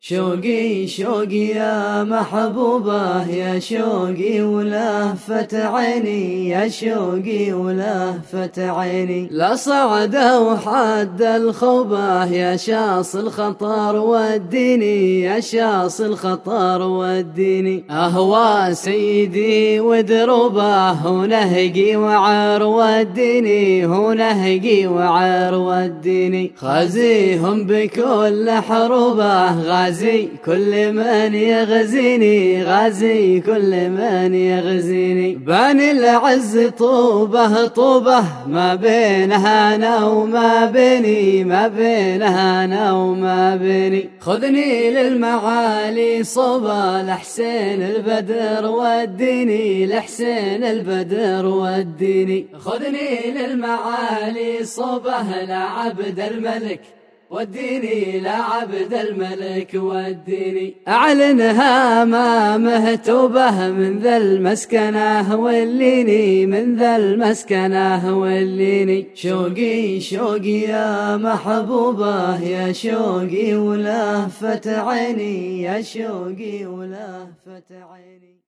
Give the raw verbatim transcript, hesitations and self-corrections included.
شوقي شوقي يا محبوبة يا شوقي ولهفة عيني، يا شوقي ولهفة عيني. لا صعد وحد الخوبة يا شاص الخطر وديني، يا شاص الخطر وديني. أهوى سيدي ودروبه ونهقي وعر وديني، هو نهقي وعر وديني. خازيهم بكل حروبه غازي كل من يغزيني، غازي كل من يغزيني. بني العز طوبه طوبه ما بينها انا وما بيني، ما بينها انا وما بيني. خذني للمعالي صوبه لحسين البدر وديني، لحسين البدر وديني. خذني للمعالي صوبه لعبد الملك وديني، لعبد الملك وديني. أعلنها أمامه توبه من ذا المسكنة وليني، من ذا المسكنة وليني. شوقي شوقي يا محبوبة يا شوقي ولهفة عيني، يا شوقي ولهفة عيني.